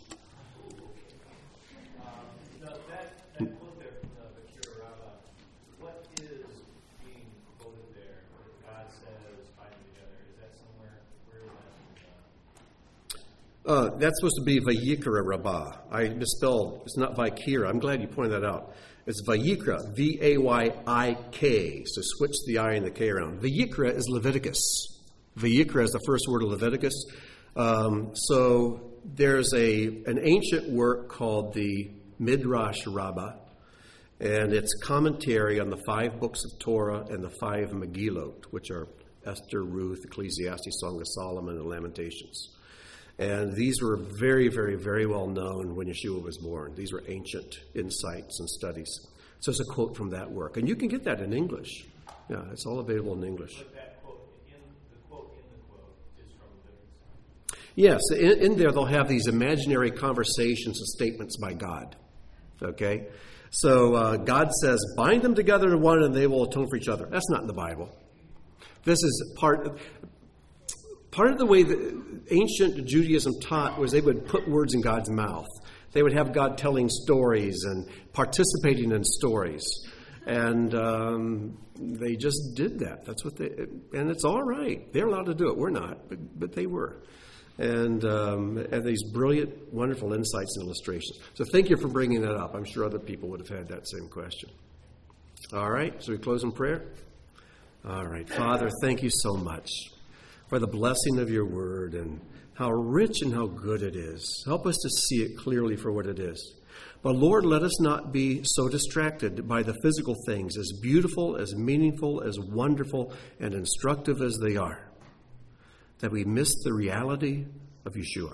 Uh, that, that quote there from the Vakira Rabbah, what is being quoted there? God says, bind them together. Is that somewhere? Where is that? Uh, that's supposed to be Vayikra Rabbah. I misspelled. It's not Vaikira. I'm glad you pointed that out. It's Vayikra, V A Y I K. So switch the I and the K around. Vayikra is Leviticus. Vayikra is the first word of Leviticus. Um, so there's a an ancient work called the Midrash Rabbah, and it's commentary on the five books of Torah and the five Megillot, which are Esther, Ruth, Ecclesiastes, Song of Solomon, and Lamentations. And these were very, very, very well known when Yeshua was born. These were ancient insights and studies. So it's a quote from that work. And you can get that in English. Yeah, it's all available in English. But that quote, in the quote in the quote, is from Leviticus. Yes, in, in there they'll have these imaginary conversations and statements by God. Okay? So uh, God says, bind them together in one and they will atone for each other. That's not in the Bible. This is part of... Part of the way that ancient Judaism taught was they would put words in God's mouth. They would have God telling stories and participating in stories. And um, they just did that. That's what they, and it's all right. They're allowed to do it. We're not, but, but they were. And, um, and these brilliant, wonderful insights and illustrations. So thank you for bringing that up. I'm sure other people would have had that same question. All right, so we close in prayer? All right. Father, thank you so much for the blessing of your word and how rich and how good it is. Help us to see it clearly for what it is. But Lord, let us not be so distracted by the physical things, as beautiful, as meaningful, as wonderful, and instructive as they are, that we miss the reality of Yeshua.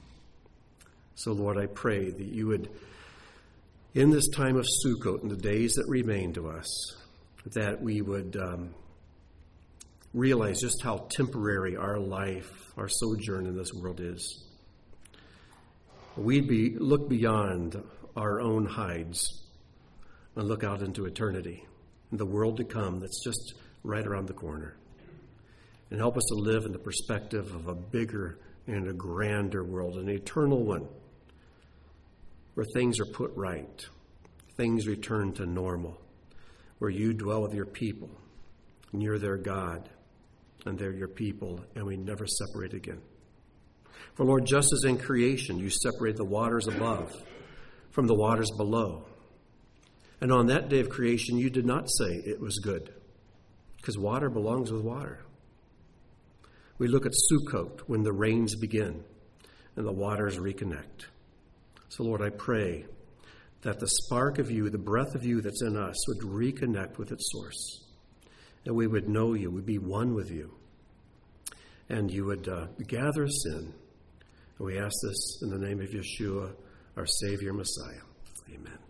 So Lord, I pray that you would, in this time of Sukkot, in the days that remain to us, that we would um, realize just how temporary our life, our sojourn in this world is. We'd be look beyond our own hides and look out into eternity, the world to come that's just right around the corner. And help us to live in the perspective of a bigger and a grander world, an eternal one, where things are put right, things return to normal, where you dwell with your people, and you're their God, and they're your people, and we never separate again. For Lord, just as in creation you separate the waters above from the waters below, and on that day of creation you did not say it was good, because water belongs with water. We look at Sukkot when the rains begin and the waters reconnect. So Lord, I pray that the spark of you, the breath of you that's in us, would reconnect with its source. And we would know you, we'd be one with you. And you would uh, gather us in. And we ask this in the name of Yeshua, our Savior, Messiah. Amen.